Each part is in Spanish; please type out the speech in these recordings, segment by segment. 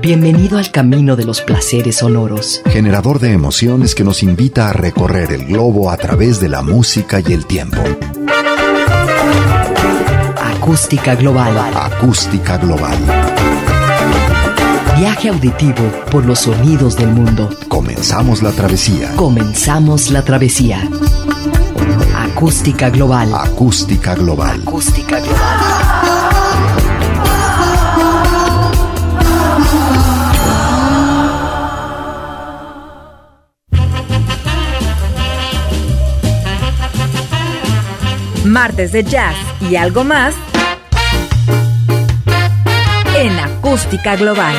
Bienvenido al camino de los placeres sonoros. Generador de emociones que nos invita a recorrer el globo a través de la música y el tiempo. Acústica Global. Acústica Global. Viaje auditivo por los sonidos del mundo. Comenzamos la travesía. Comenzamos la travesía. Acústica Global. Acústica Global. Acústica Global. Martes de jazz y algo más en Acústica Global.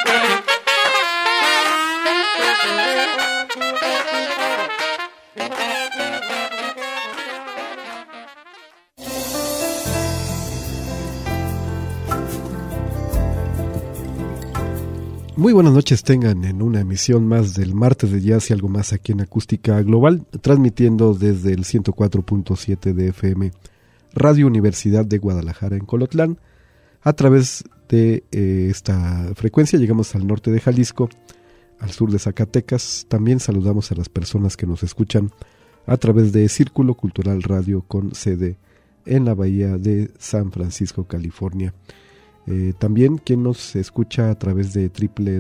Muy buenas noches tengan en una emisión más del Martes de Jazz y algo más aquí en Acústica Global, transmitiendo desde el 104.7 de FM Radio Universidad de Guadalajara en Colotlán. A través de esta frecuencia llegamos al norte de Jalisco, al sur de Zacatecas. También saludamos a las personas que nos escuchan a través de Círculo Cultural Radio con sede en la bahía de San Francisco, California. También quien nos escucha a través de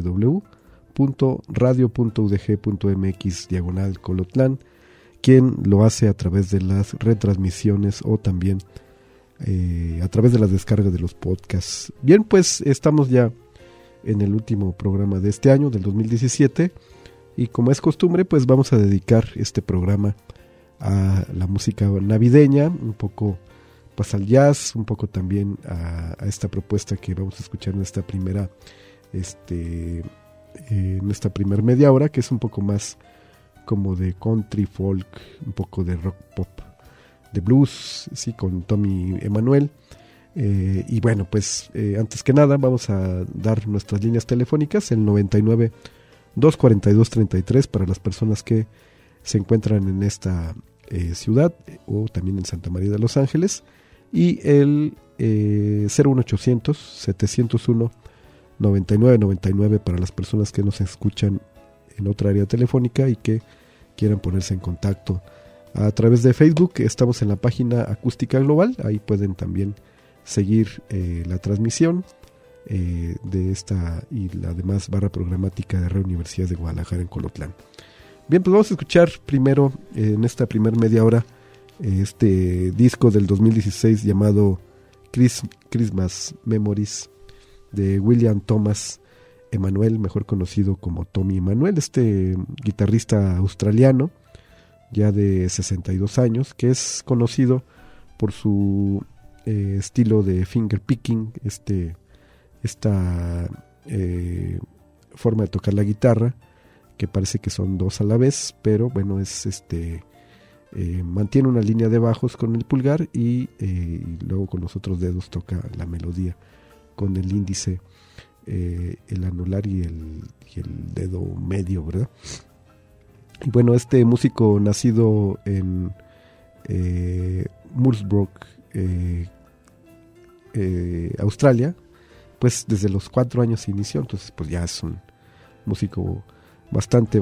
www.radio.udg.mx/Colotlán, quien lo hace a través de las retransmisiones o también a través de las descargas de los podcasts. Bien, pues estamos ya en el último programa de este año, del 2017, y como es costumbre, pues vamos a dedicar este programa a la música navideña, un poco pues al jazz, un poco también a esta propuesta que vamos a escuchar en esta primera media hora, que es un poco más como de country folk, un poco de rock pop, de blues, sí, con Tommy Emmanuel. Y bueno, pues antes que nada vamos a dar nuestras líneas telefónicas, el 99-242-33 para las personas que se encuentran en esta ciudad o también en Santa María de los Ángeles, y el 01800-701-9999 para las personas que nos escuchan en otra área telefónica y que quieran ponerse en contacto a través de Facebook. Estamos en la página Acústica Global, ahí pueden también seguir la transmisión de esta y la demás barra programática de Radio Universidad de Guadalajara en Colotlán. Bien, pues vamos a escuchar primero en esta primera media hora este disco del 2016 llamado Christmas Memories de William Thomas Emmanuel, mejor conocido como Tommy Emmanuel, este guitarrista australiano ya de 62 años, que es conocido por su estilo de finger picking, esta forma de tocar la guitarra, que parece que son dos a la vez, pero bueno, es mantiene una línea de bajos con el pulgar y luego con los otros dedos toca la melodía con el índice, el anular y el dedo medio, ¿verdad? Y bueno, este músico nacido en Moorbrooke, Australia, pues desde los 4 años se inició, entonces pues ya es un músico bastante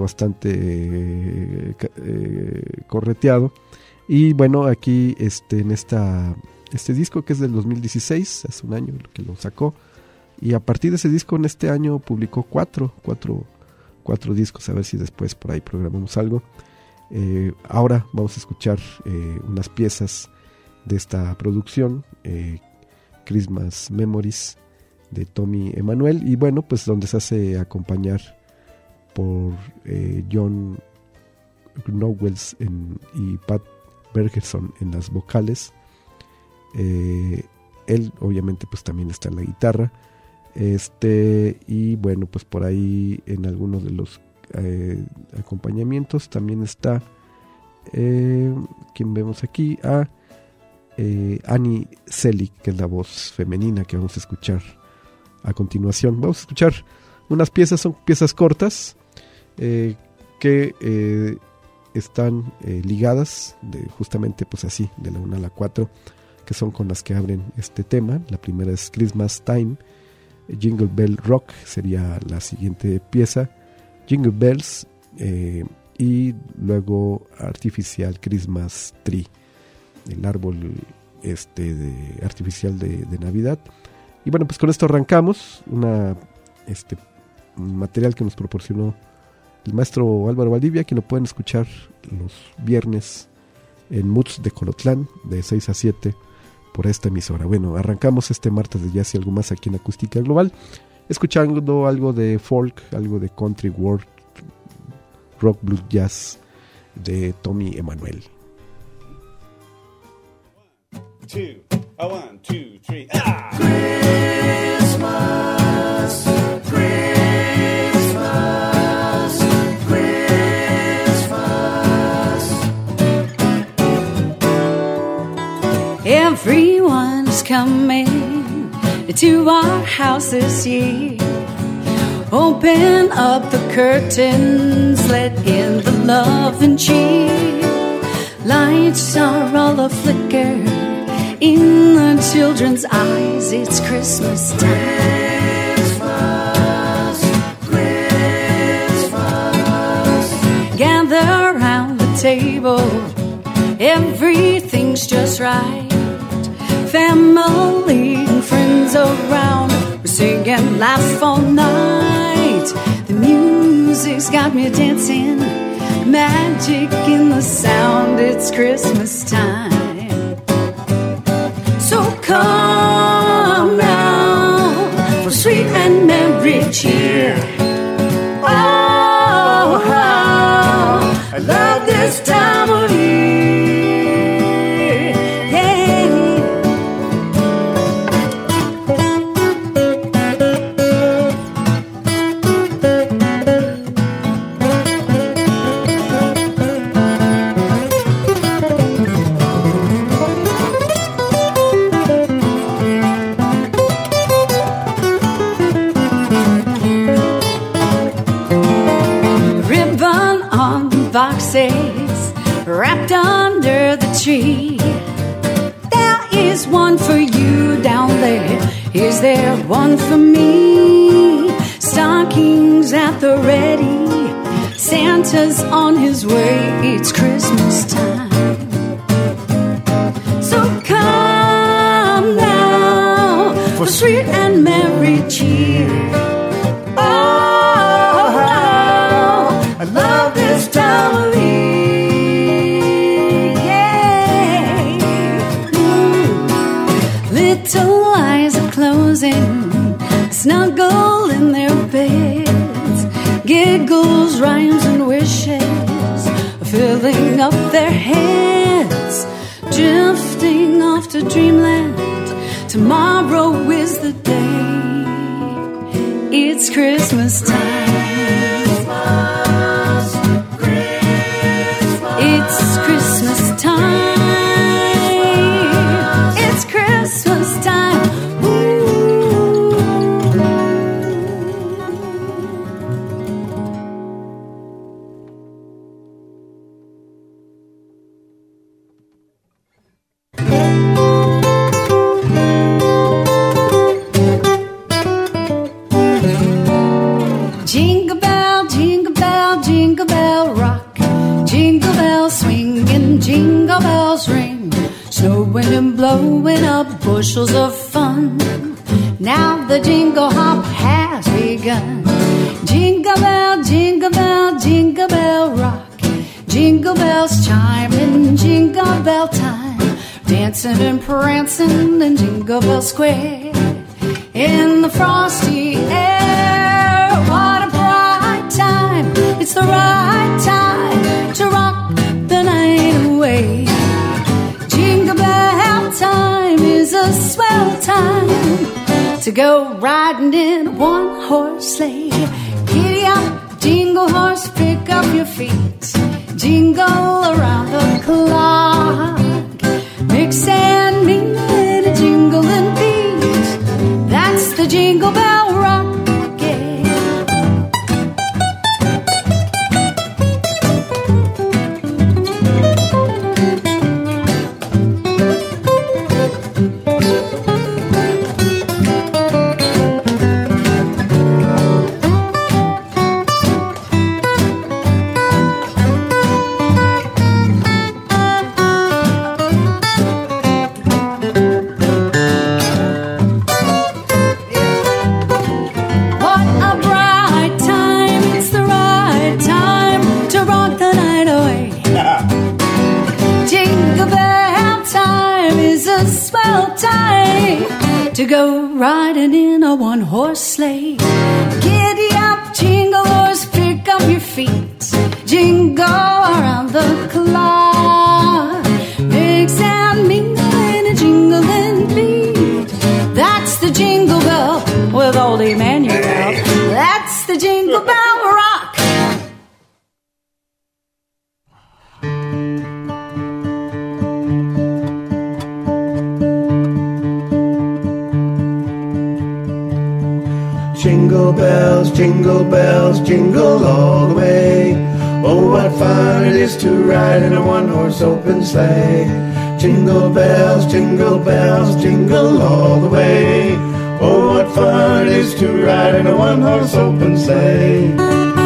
correteado. Y bueno, aquí en este disco, que es del 2016, hace un año que lo sacó, y a partir de ese disco en este año publicó cuatro discos, a ver si después por ahí programamos algo. Ahora vamos a escuchar unas piezas de esta producción, Christmas Memories de Tommy Emmanuel, y bueno, pues donde se hace acompañar por John Knowles y Pat Bergerson en las vocales. Él obviamente pues también está en la guitarra, y bueno, pues por ahí en algunos de los acompañamientos también está quien vemos aquí, Annie Selig, que es la voz femenina que vamos a escuchar a continuación. Vamos a escuchar unas piezas, son piezas cortas que están ligadas justamente pues así, de la 1 a la 4, que son con las que abren este tema. La primera es Christmas Time Jingle Bell Rock sería la siguiente pieza, Jingle Bells, y luego Artificial Christmas Tree, el árbol artificial de Navidad. Y bueno, pues con esto arrancamos un material que nos proporcionó el maestro Álvaro Valdivia, que lo pueden escuchar los viernes en Moods de Colotlán de 6 a 7 por esta emisora. Bueno, arrancamos este martes de jazz y algo más aquí en Acústica Global, escuchando algo de folk, algo de country, world, rock, blues, jazz de Tommy Emmanuel. 1, 2, 3, ah! Everyone's coming to our house this year. Open up the curtains, let in the love and cheer. Lights are all a-flicker in the children's eyes. It's Christmas time. Christmas. Gather around the table, everything's just right. Family and friends around, we sing and laugh all night. The music's got me dancing, magic in the sound. It's Christmas time. So come now for sweet and merry cheer. Oh, how I love this time of year. Boxes wrapped under the tree. There is one for you down there. Is there one for me? Stockings at the ready. Santa's on his way. It's Christmas time. So come now for sweet and merry cheer. I love this time of year, yeah. Little eyes are closing, snuggle in their beds. Giggles, rhymes and wishes filling up their heads. Drifting off to dreamland, tomorrow is the day. It's Christmas time. It's Christmas time. It's Christmas time. Jingle bell, jingle bell, jingle bell rock. Jingle bells swinging, jingle bells ring, snowing and blowing up bushels of fun. Now the jingle hop has begun. Jingle bell, jingle bell, jingle bell rock. Jingle bells chiming, jingle bell time, dancing and prancing in Jingle Bell Square. In the frosty air, what a bright time. It's the right time to rock the night away. Jingle bell time is a swell time to go riding in a one-horse sleigh. Giddy up, jingle horse, pick up your feet. Jingle around the clock. Mix and mingle in a jingling beat. That's the Jingle Bell Rock. to go riding in a one-horse sleigh. Giddy up, jingle horse, pick up your feet, jingle around the clock. Mix and mingle in a jingling beat. That's the Jingle Bell with old Emmanuel. That's the Jingle Bell Rock. Jingle bells, jingle all the way. Oh, what fun it is to ride in a one-horse open sleigh. Jingle bells, jingle all the way. Oh, what fun it is to ride in a one-horse open sleigh.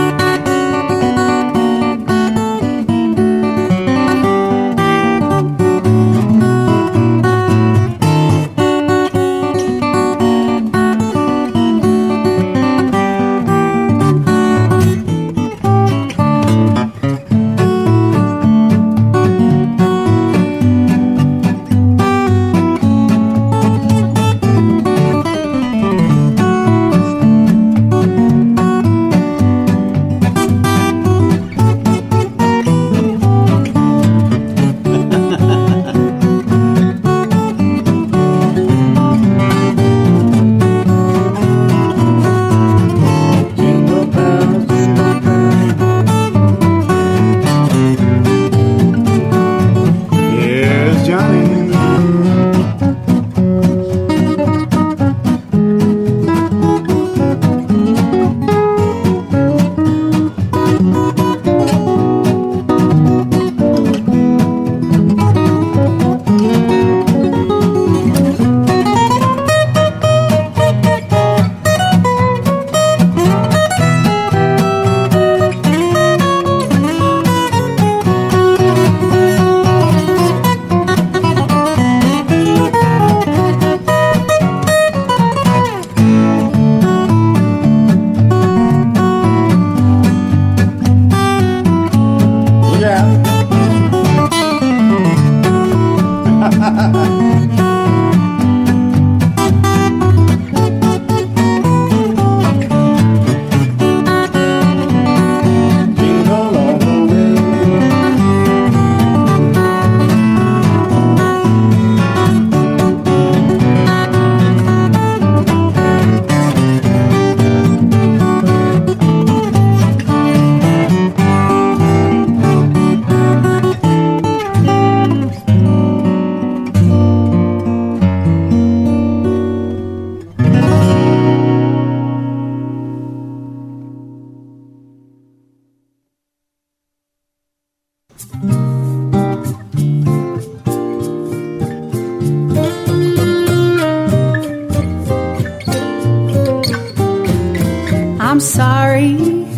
I'm sorry,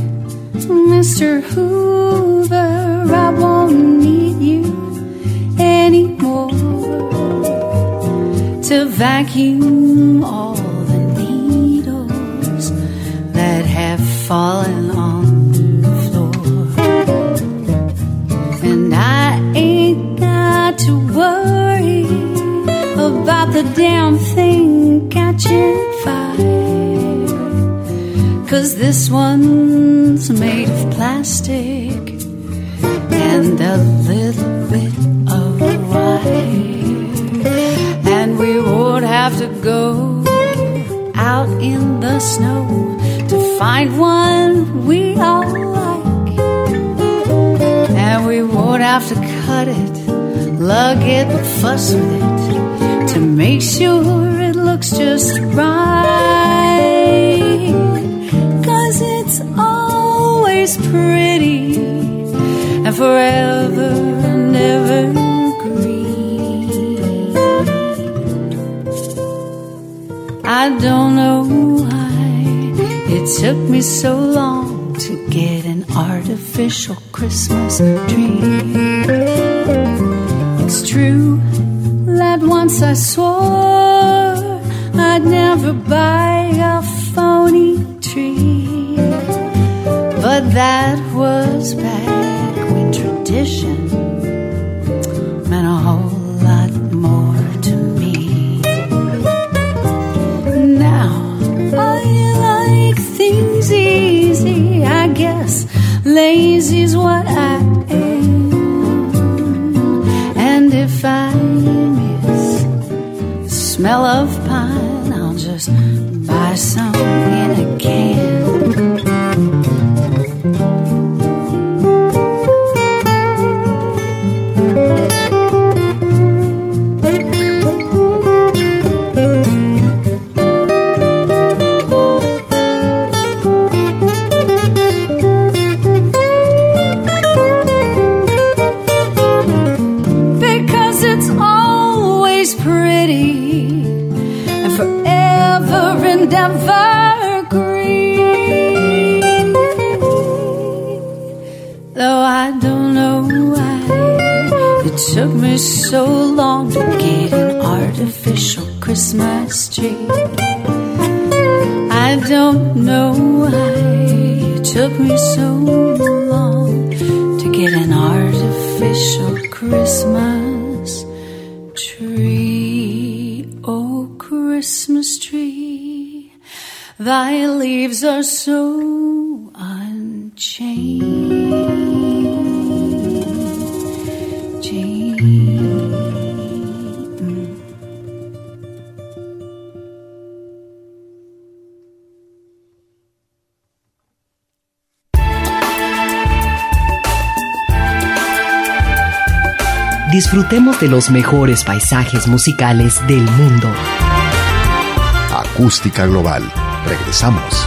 Mr. Hoover, I won't need you anymore to vacuum all the needles that have fallen on the floor. And I ain't got to worry about the damn thing catching fire, 'cause this one's made of plastic and a little bit of wire. And we won't have to go out in the snow to find one we all like. And we won't have to cut it, lug it, fuss with it to make sure it looks just right. 'Cause it's always pretty and forever and ever green. I don't know why it took me so long to get an artificial Christmas tree. It's true that once I swore I'd never buy a phony tree, but that was back when tradition meant a whole lot more to me. And if I miss the smell of pine, I'll just buy some in a can. Evergreen. Though I don't know why it took me so long to get an artificial Christmas tree. I don't know why it took me so long to get an artificial Christmas tree. Oh, Christmas tree, thy leaves are so unchanged. Disfrutemos de los mejores paisajes musicales del mundo. Acústica Global. Regresamos.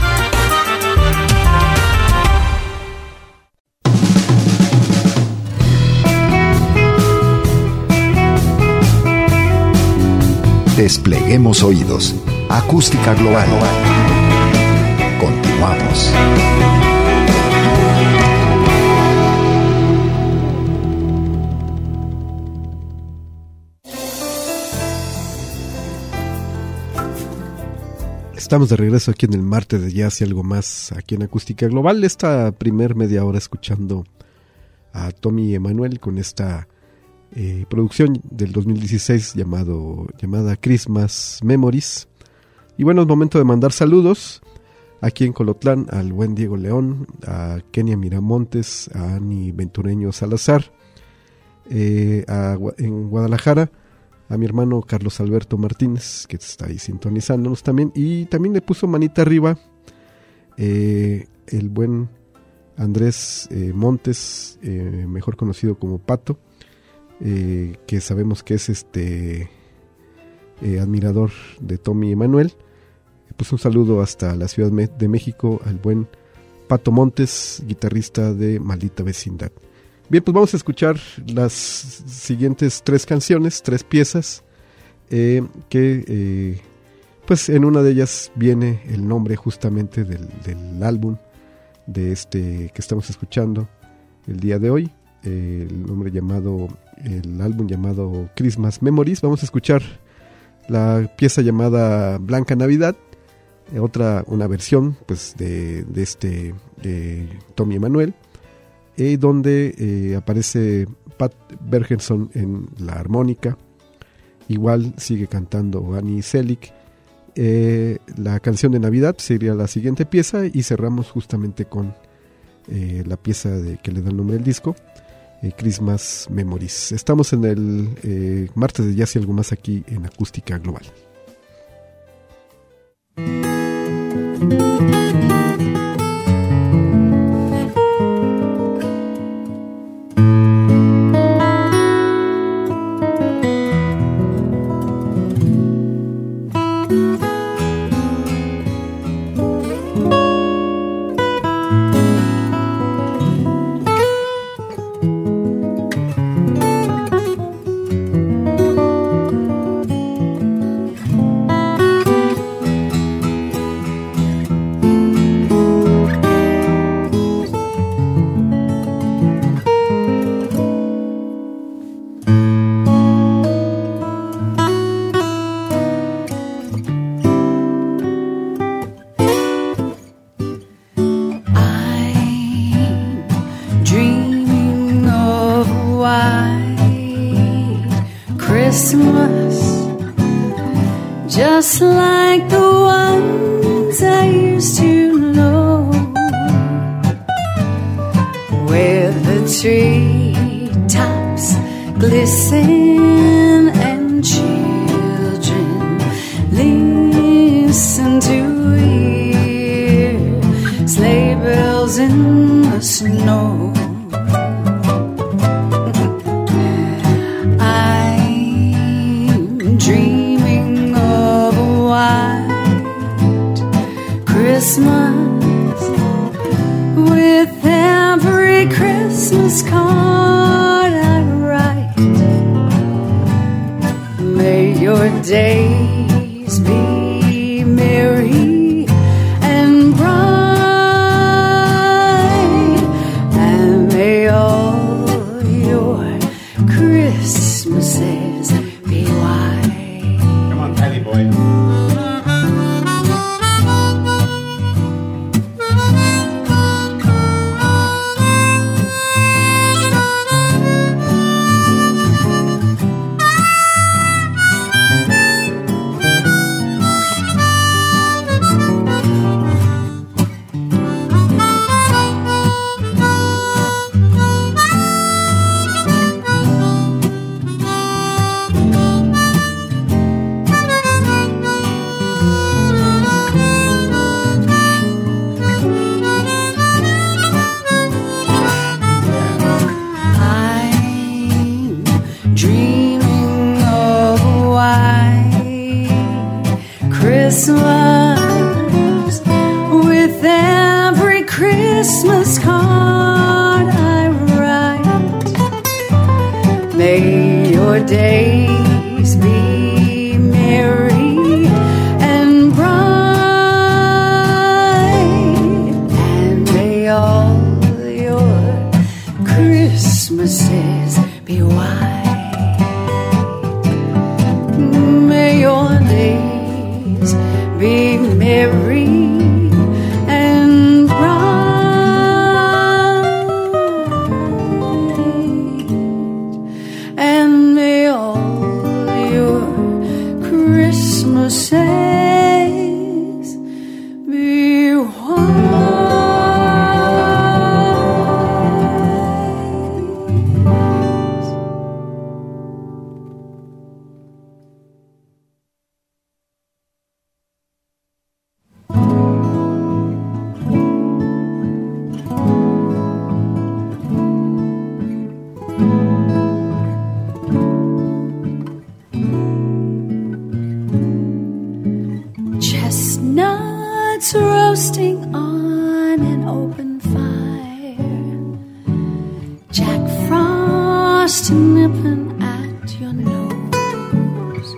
Despleguemos oídos. Acústica Global. Continuamos. Estamos de regreso aquí en el martes de Jazz y algo más aquí en Acústica Global. Esta primer media hora escuchando a Tommy Emmanuel con esta producción del 2016 llamada Christmas Memories. Y bueno, es momento de mandar saludos aquí en Colotlán al buen Diego León, a Kenia Miramontes, a Ani Ventureño Salazar, en Guadalajara a mi hermano Carlos Alberto Martínez, que está ahí sintonizándonos también, y también le puso manita arriba el buen Andrés Montes, mejor conocido como Pato, que sabemos que es admirador de Tommy Emmanuel. Pues un saludo hasta la Ciudad de México al buen Pato Montes, guitarrista de Maldita Vecindad. Bien, pues vamos a escuchar las siguientes tres piezas, que pues en una de ellas viene el nombre justamente del álbum de que estamos escuchando el día de hoy, el álbum llamado Christmas Memories. Vamos a escuchar la pieza llamada Blanca Navidad, una versión pues de Tommy Emmanuel, donde aparece Pat Bergerson en la armónica. Igual sigue cantando Annie Selig. La canción de Navidad sería la siguiente pieza, y cerramos justamente con la pieza que le da el nombre al disco, Christmas Memories. Estamos en el martes de Jazz y algo más aquí en Acústica Global. Just like the ones I used to know, with the tree tops Listen and children, listen to hear sleigh bells in the snow. I'm dreaming of a white Christmas with every Christmas card I write. May your days be merry and bright, and may all your Christmases be white. Come on, Patty boy. Dreaming of a white Christmas with every Christmas card I write. May your days be merry and bright, and may all your Christmases be white. May your days be merry and bright, and may all your Christmases be white. Chestnuts roasting on an open fire, Jack Frost nipping at your nose,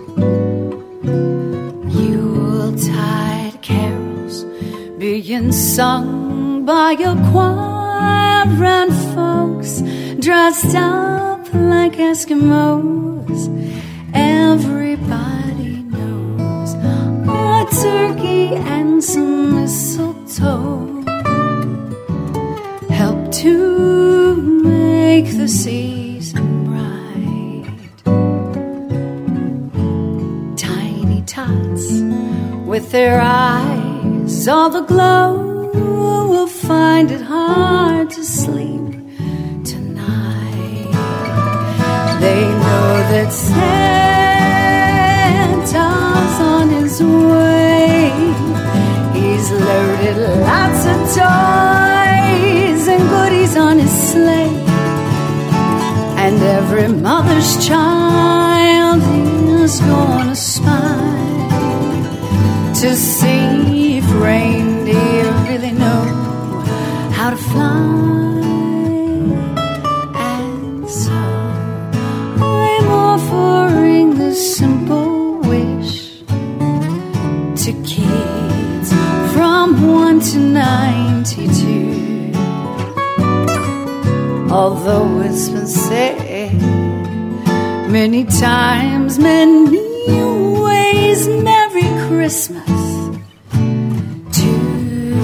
Yuletide carols being sung by your choir, and folks dressed up like Eskimos. Everybody knows a turkey and some mistletoe help to make the season bright. Tiny tots with their eyes all aglow will find it hard to sleep tonight. They know that Santa's on his way. He's loaded lots of toys and goodies on his sleigh, and every mother's child is gonna spy to see if reindeer really know how to fly. And so I'm offering this simple wish to kids from 1 to 92. Although it's been said many times, many ways, Merry Christmas to you.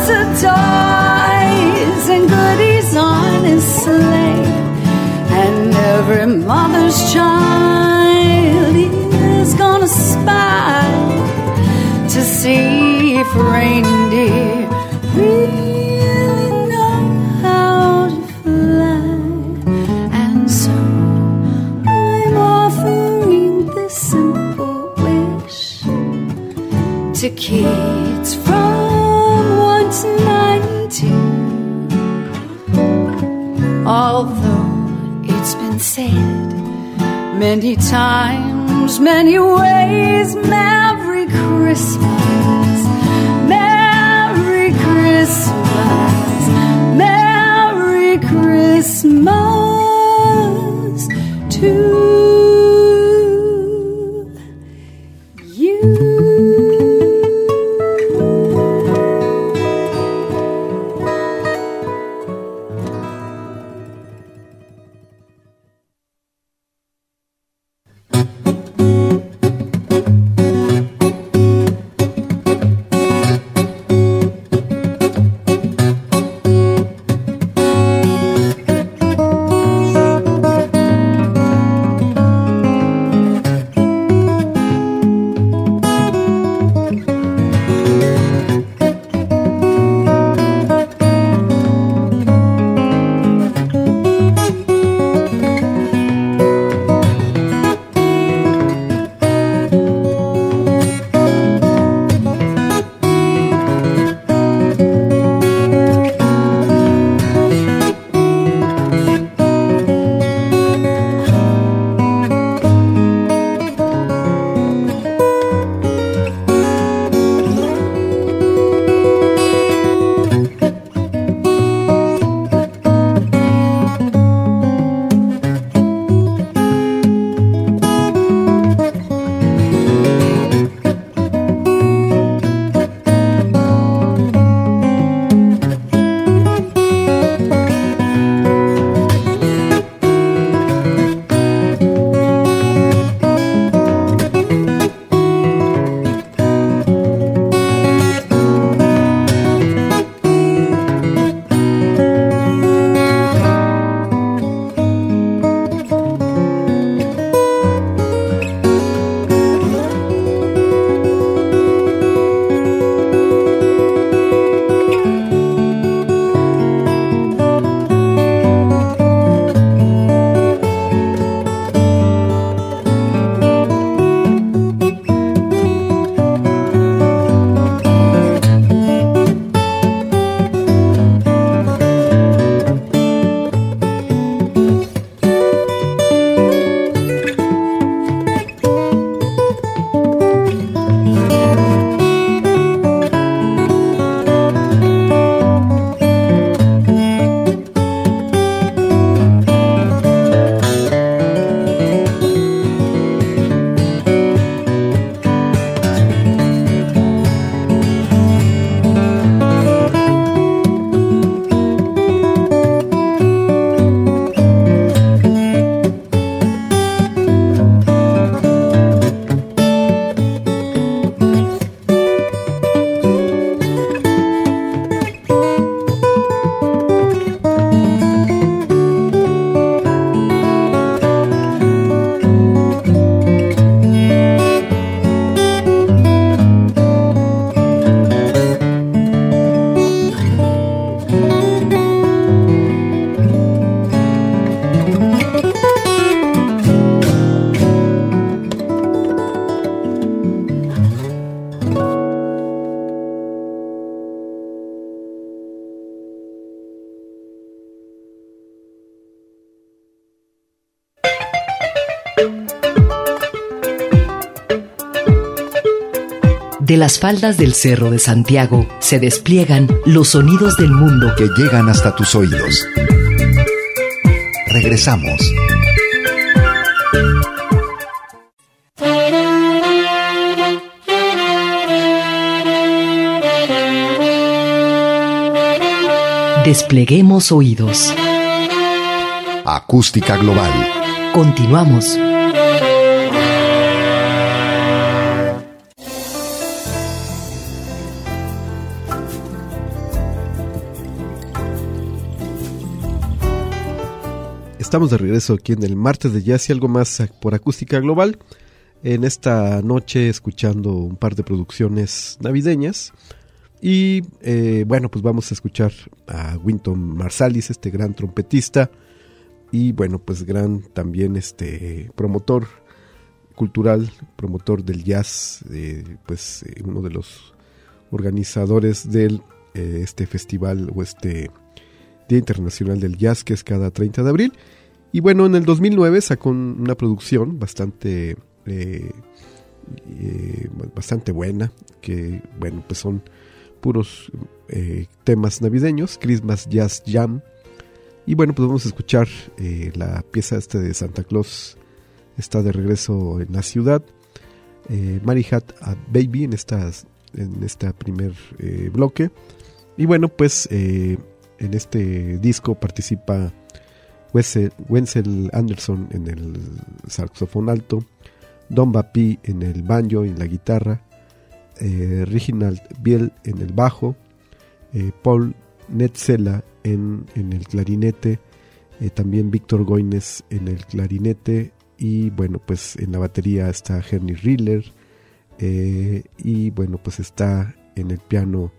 Santa toys and goodies on his sleigh, and every mother's child is gonna spy to see if reindeer really know how to fly. And so I'm offering this simple wish to kids from 1 to 92. Although it's been said many times, many ways, Merry Christmas, Merry Christmas, Merry Christmas to you. De las faldas del Cerro de Santiago se despliegan los sonidos del mundo que llegan hasta tus oídos. Regresamos. Despleguemos oídos. Acústica Global. Continuamos. Estamos de regreso aquí en el martes de jazz y algo más por Acústica Global. En esta noche escuchando un par de producciones navideñas. Y bueno, pues vamos a escuchar a Wynton Marsalis, este gran trompetista. Y bueno, pues gran también promotor cultural, promotor del jazz, uno de los organizadores del festival o Día Internacional del Jazz, que es cada 30 de abril. Y bueno, en el 2009 sacó una producción bastante buena, que bueno, pues son puros temas navideños, Christmas Jazz Jam. Y bueno, pues vamos a escuchar la pieza de Santa Claus está de regreso en la ciudad, Mary Had a Baby en esta primer bloque. Y bueno, pues en este disco participa Wenzel Anderson en el saxofón alto, Don Bapi en el banjo y en la guitarra, Reginald Biel en el bajo, Paul Netzela en el clarinete, también Víctor Goines en el clarinete, y bueno, pues en la batería está Henry Riller, y bueno, pues está en el piano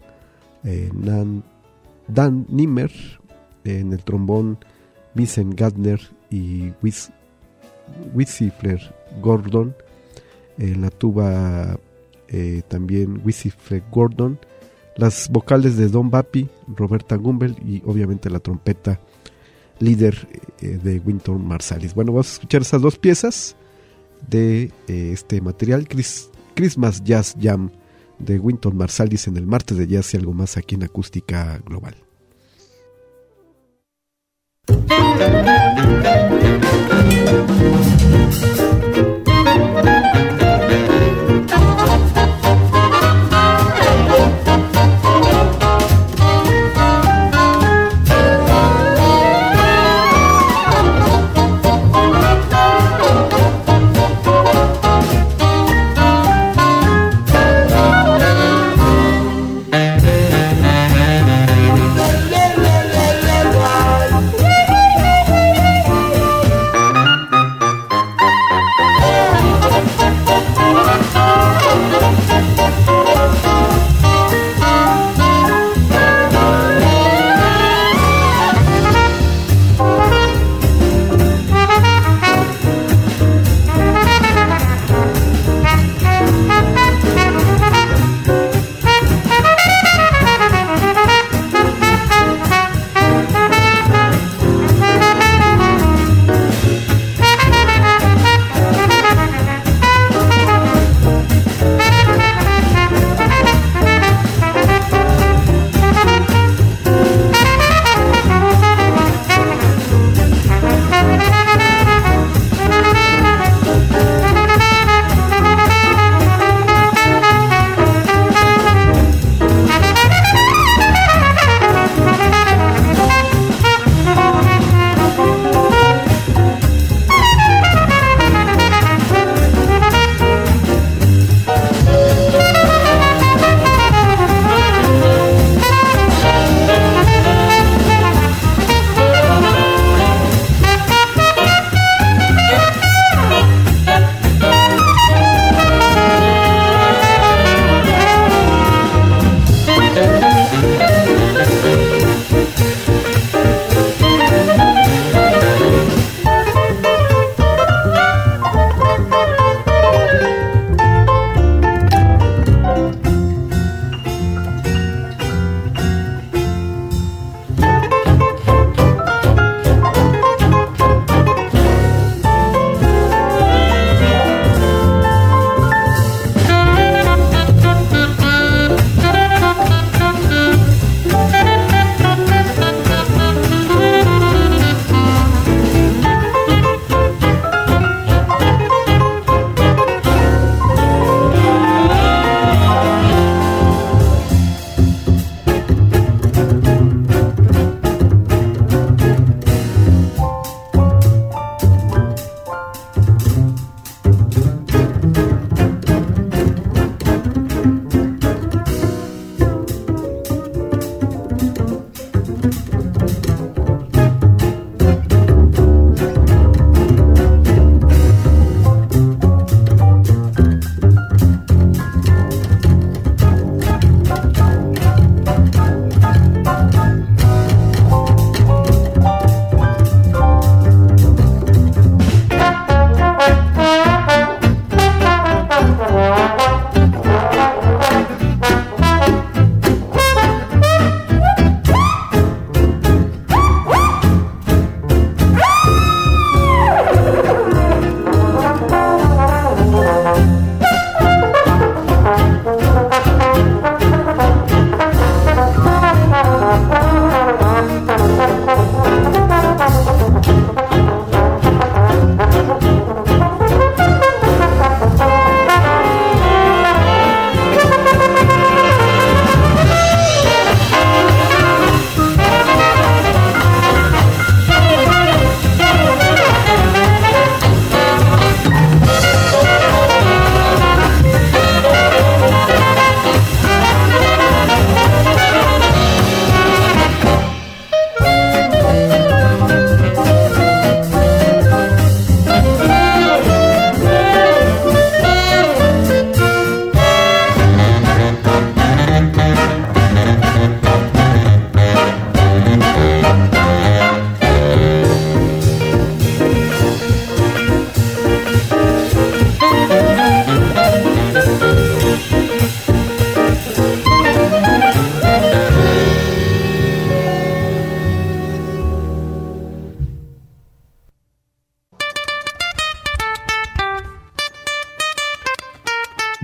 Dan Nimmer, en el trombón Vincent Gardner y Wicifler Gordon, en la tuba también Wicifler Gordon, las vocales de Don Bapi, Roberta Gumbel, y obviamente la trompeta líder de Wynton Marsalis. Bueno, vamos a escuchar esas dos piezas de este material, Christmas Jazz Jam de Wynton Marsalis, en el martes de jazz y algo más aquí en Acústica Global.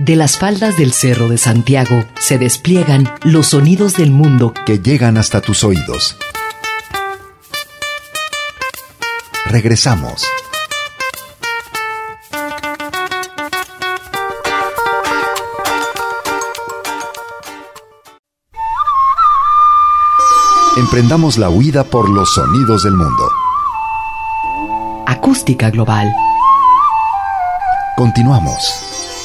De las faldas del Cerro de Santiago se despliegan los sonidos del mundo que llegan hasta tus oídos. Regresamos. Emprendamos la huida por los sonidos del mundo. Acústica Global. Continuamos.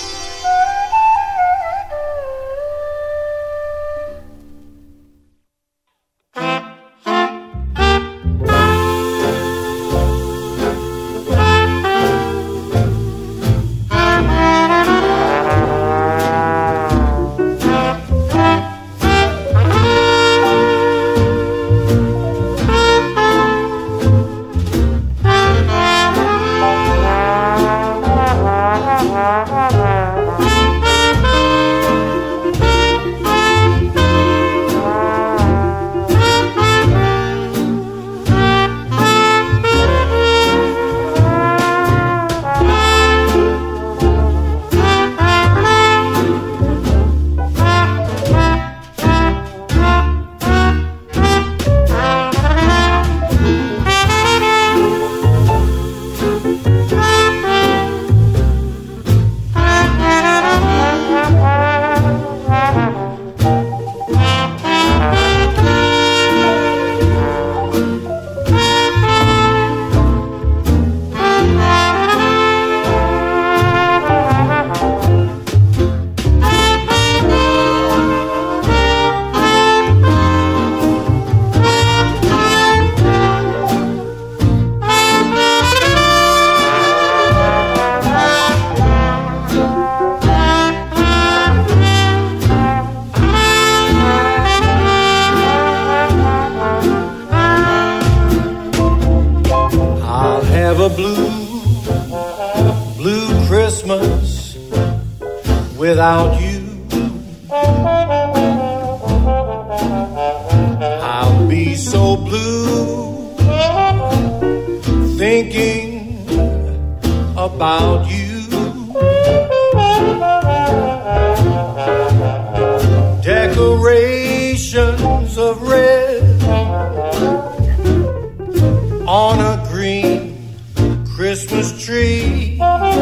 Without you, I'll be so blue, thinking about you. Decorations of red on a green Christmas tree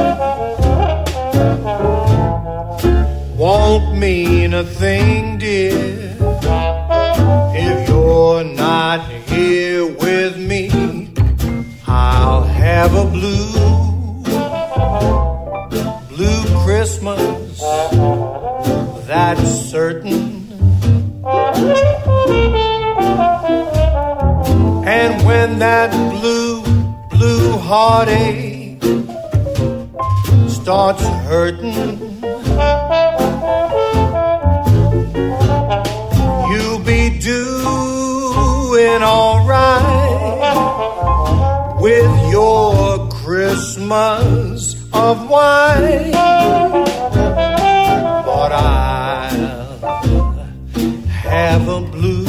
won't mean a thing, dear, if you're not here with me. I'll have a blue Christmas, that's certain. And when that blue heartache starts hurting, you'll be doing all right with your Christmas of wine. But I'll have a blue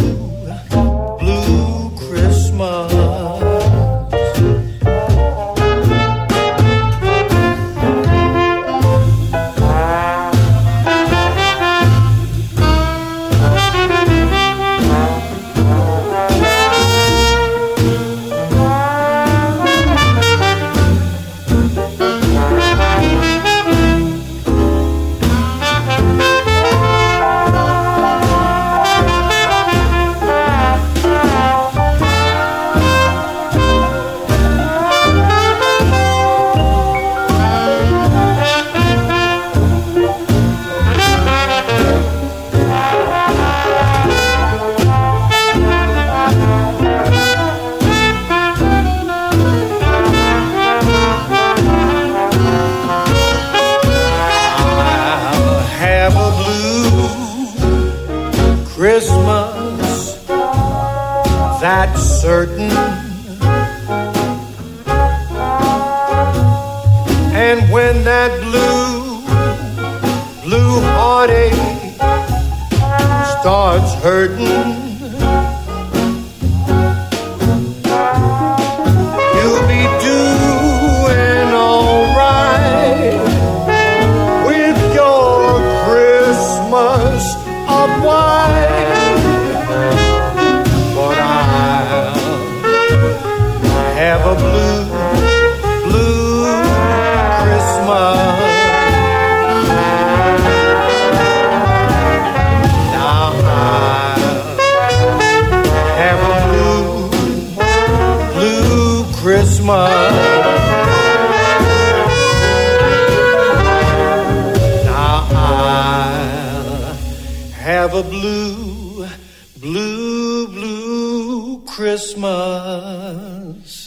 Christmas. Christmas, that's certain. And when that blue heartache starts hurting, you'll be doing all right with your Christmas. Now I'll have a blue, blue, blue Christmas.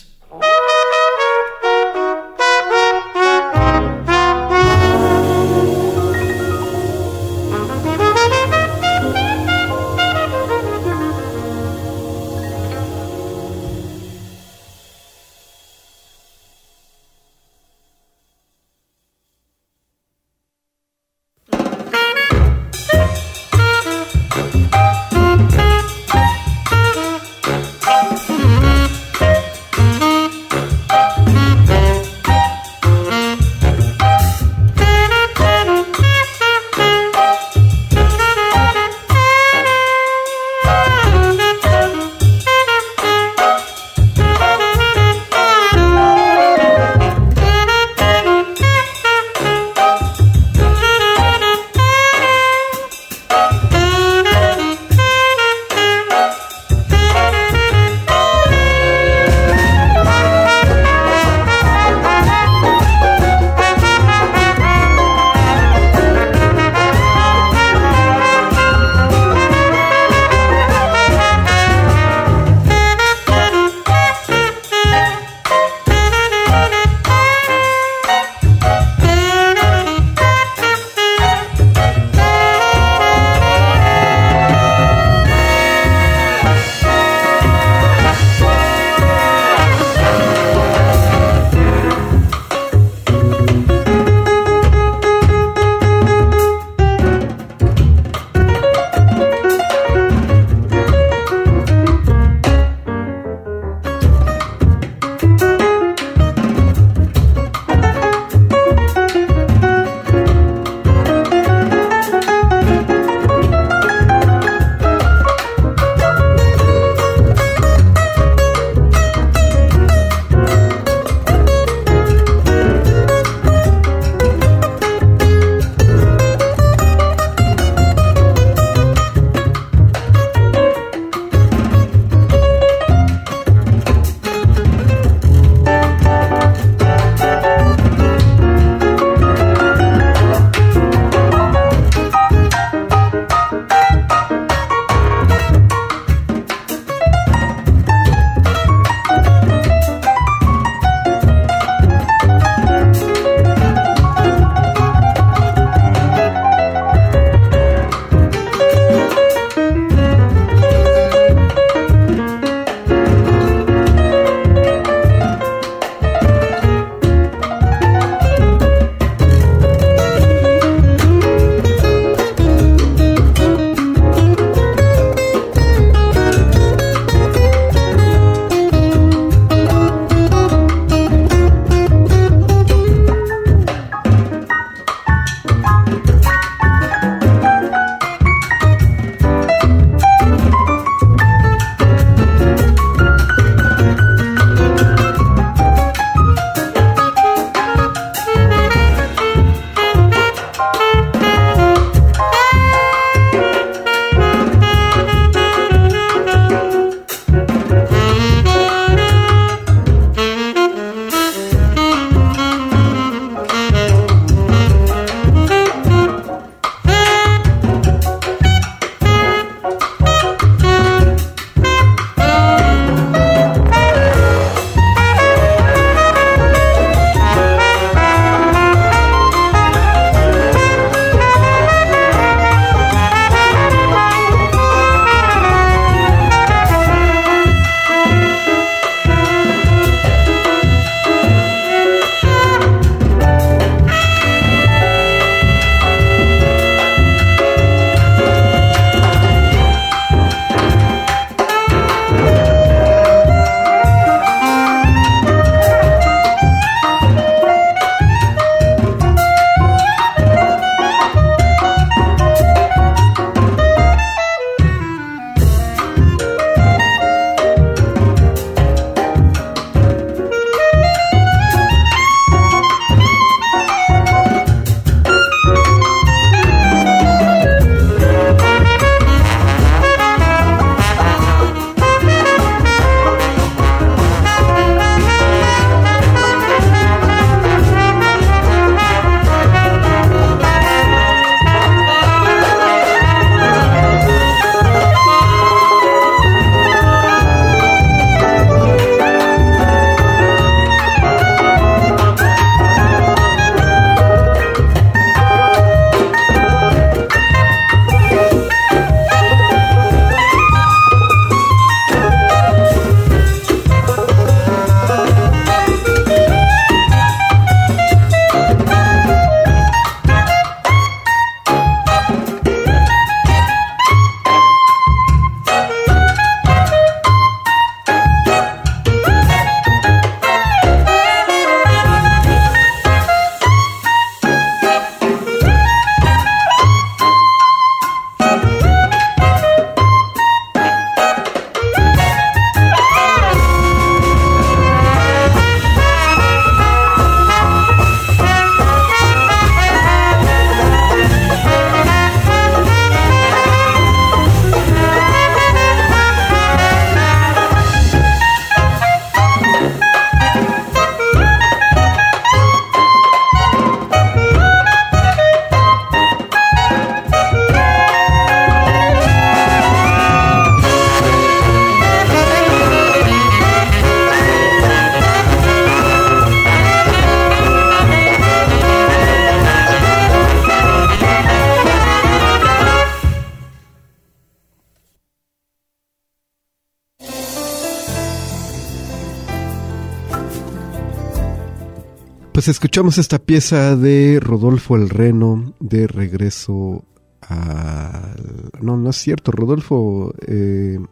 pues escuchamos esta pieza de Rodolfo el Reno, de Regreso a... No es cierto, Rodolfo el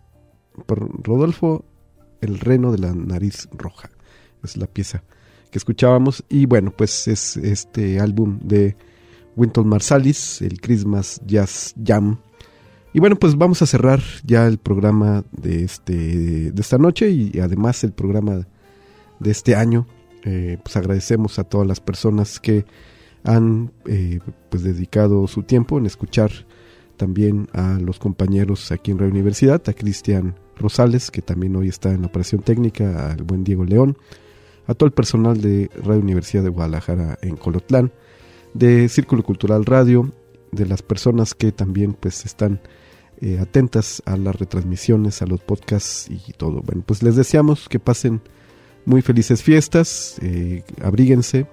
Reno de la Nariz Roja. Es la pieza que escuchábamos. Y bueno, pues es este álbum de Wynton Marsalis, el Christmas Jazz Jam. Y bueno, pues vamos a cerrar ya el programa de esta noche y además el programa de este año. Pues agradecemos a todas las personas que han pues dedicado su tiempo en escuchar también a los compañeros aquí en Radio Universidad, a Cristian Rosales, que también hoy está en la operación técnica, al buen Diego León, a todo el personal de Radio Universidad de Guadalajara en Colotlán, de Círculo Cultural Radio, de las personas que también pues están atentas a las retransmisiones, a los podcasts y todo. Bueno, pues les deseamos que pasen muy felices fiestas, abríguense,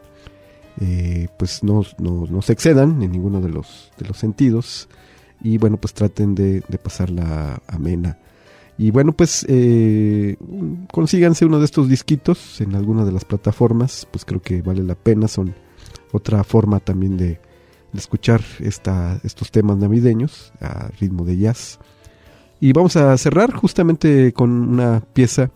pues no se excedan en ninguno de los sentidos y bueno, pues traten de pasarla amena. Y bueno, pues consíganse uno de estos disquitos en alguna de las plataformas, pues creo que vale la pena, son otra forma también de escuchar estos temas navideños a ritmo de jazz. Y vamos a cerrar justamente con una pieza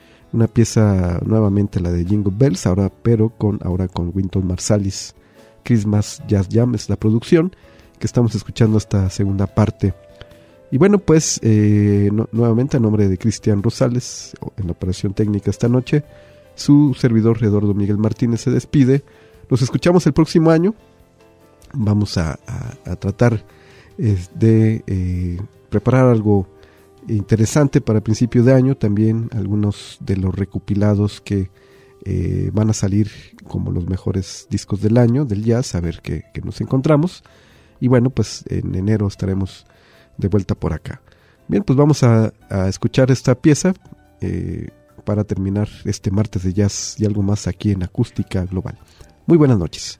nuevamente, la de Jingle Bells, ahora con Wynton Marsalis. Christmas Jazz Jam es la producción que estamos escuchando esta segunda parte. Y bueno, pues nuevamente a nombre de Cristian Rosales en la operación técnica esta noche, su servidor Eduardo Miguel Martínez se despide. Nos escuchamos el próximo año. Vamos a tratar de preparar algo interesante para principio de año, también algunos de los recopilados que van a salir como los mejores discos del año del jazz, a ver qué nos encontramos. Y bueno, pues en enero estaremos de vuelta por acá. Bien, pues vamos a escuchar esta pieza para terminar este martes de jazz y algo más aquí en Acústica Global. Muy buenas noches.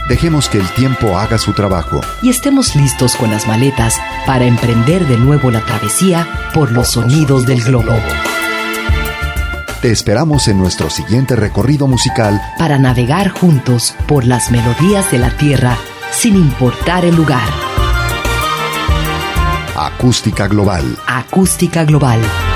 Dejemos que el tiempo haga su trabajo. Y estemos listos con las maletas para emprender de nuevo la travesía por los sonidos del globo. Te esperamos en nuestro siguiente recorrido musical para navegar juntos por las melodías de la tierra sin importar el lugar. Acústica Global. Acústica Global.